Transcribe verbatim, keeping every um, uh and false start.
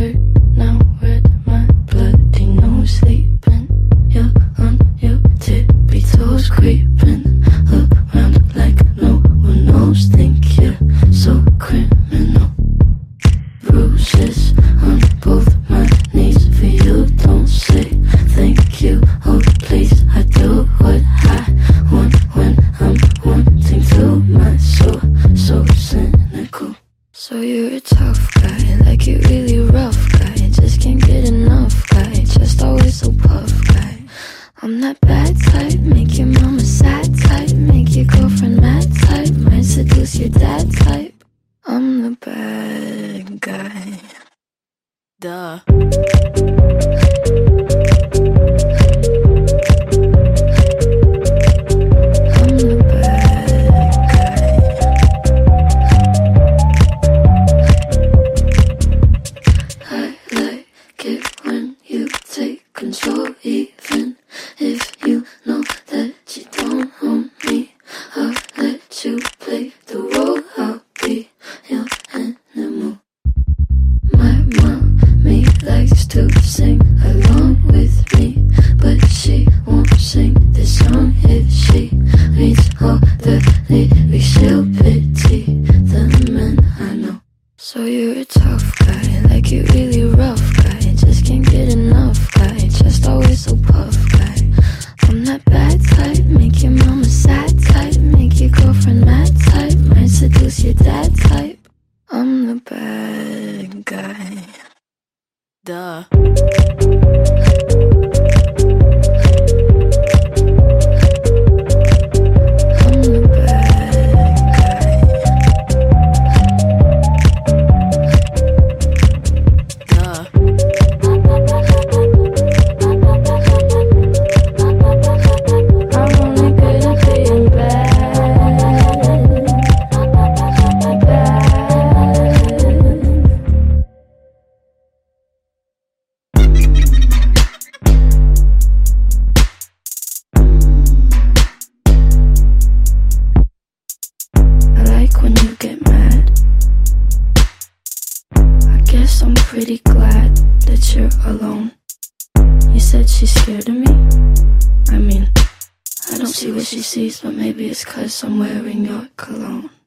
hurt now, red my bloody nose sleeping. You're on your tippy toes, creeping around like no one knows. Think you're so criminal. Bruises on both my knees for you. Don't say thank you, oh please. I do what I want when I'm wanting to. My soul so cynical. So you're a tough guy, like you really rough guy. Just can't get enough guy, just always so puff guy. I'm that bad type, make your mama sad type, make your girlfriend mad type, might seduce your dad type. I'm the bad guy. Duh. Control, even if you know that you don't own me. I'll let you play the role, I'll be your animal. My mommy likes to sing along with me, but she won't sing this song if she reads all the lyrics. She'll pity the men I know. So you're a tough guy, like you really rough guy, just can't get enough guy, just always so puff guy. I'm that bad type, make your mama sad type, make your girlfriend mad type, might seduce your dad type. I'm the bad guy. Duh. When you get mad, I guess I'm pretty glad that you're alone. You said she's scared of me? I mean, I don't see what she sees, but maybe it's 'cause I'm wearing your cologne.